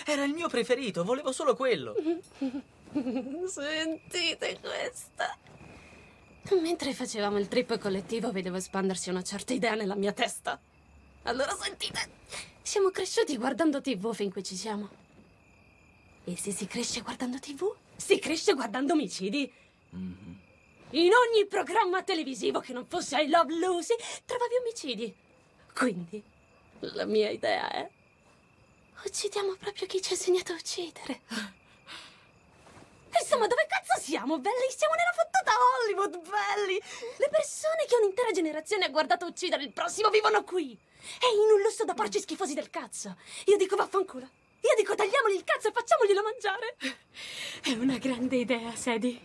Era il mio preferito, volevo solo quello. Sentite questa. Mentre facevamo il trip collettivo vedevo espandersi una certa idea nella mia testa. Allora sentite, siamo cresciuti guardando TV fin qui ci siamo. E se si cresce guardando TV, si cresce guardando omicidi. In ogni programma televisivo che non fosse I Love Lucy trovavi omicidi. Quindi la mia idea è: uccidiamo proprio chi ci ha insegnato a uccidere. Insomma, dove cazzo siamo, belli? Siamo nella fottuta Hollywood, belli! Le persone che un'intera generazione ha guardato uccidere il prossimo vivono qui. E in un lusso da porci schifosi del cazzo. Io dico vaffanculo. Io dico tagliamogli il cazzo e facciamoglielo mangiare. È una grande idea, Sadie.